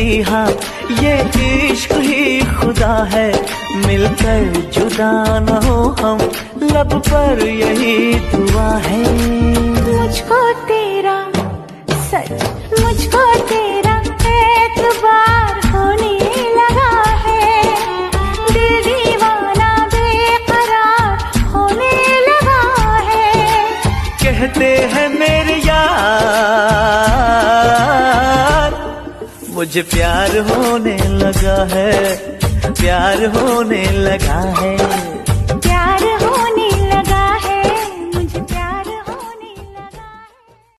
मसीहा, ये इश्क ही खुदा है। मिलकर जुदा न हो हम, लब पर यही दुआ है। मुझको तेरा सच, मुझको तेरा एतबार होने लगा है। दिल दीवाना बेकरार होने लगा है। कहते हैं मेरे यार, मुझे प्यार होने लगा है, प्यार होने लगा है।